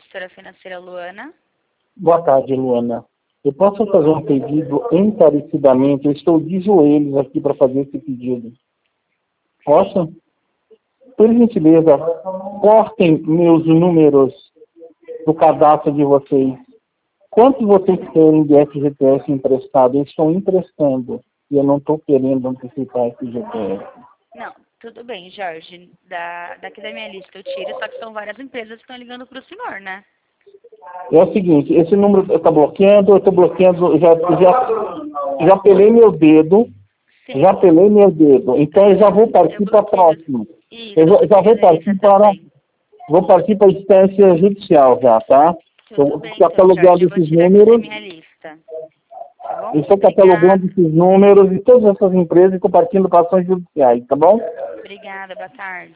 gestora financeira Luana. Boa tarde, Luana. Eu posso fazer um pedido encarecidamente? Eu estou de joelhos aqui para fazer esse pedido. Posso? Por gentileza, cortem meus números do cadastro de vocês. Quanto vocês querem de FGTS emprestado? Eu estou emprestando e eu não estou querendo antecipar FGTS. Não, tudo bem, Jorge. Daqui da minha lista eu tiro, só que são várias empresas que estão ligando para o senhor, né? É o seguinte, esse número está bloqueando, eu estou bloqueando, já pelei meu dedo, Sim. já pelei meu dedo, então eu já vou partir para a próxima. Isso, Eu já vou partir para a instância judicial já, tá? Tudo Eu bem, estou então, Jorge, catalogando eu vou esses tirar aqui da números, minha lista. Tá bom? eu estou catalogando esses números e todas essas empresas e estou partindo para ações judiciais, tá bom? Obrigada, boa tarde.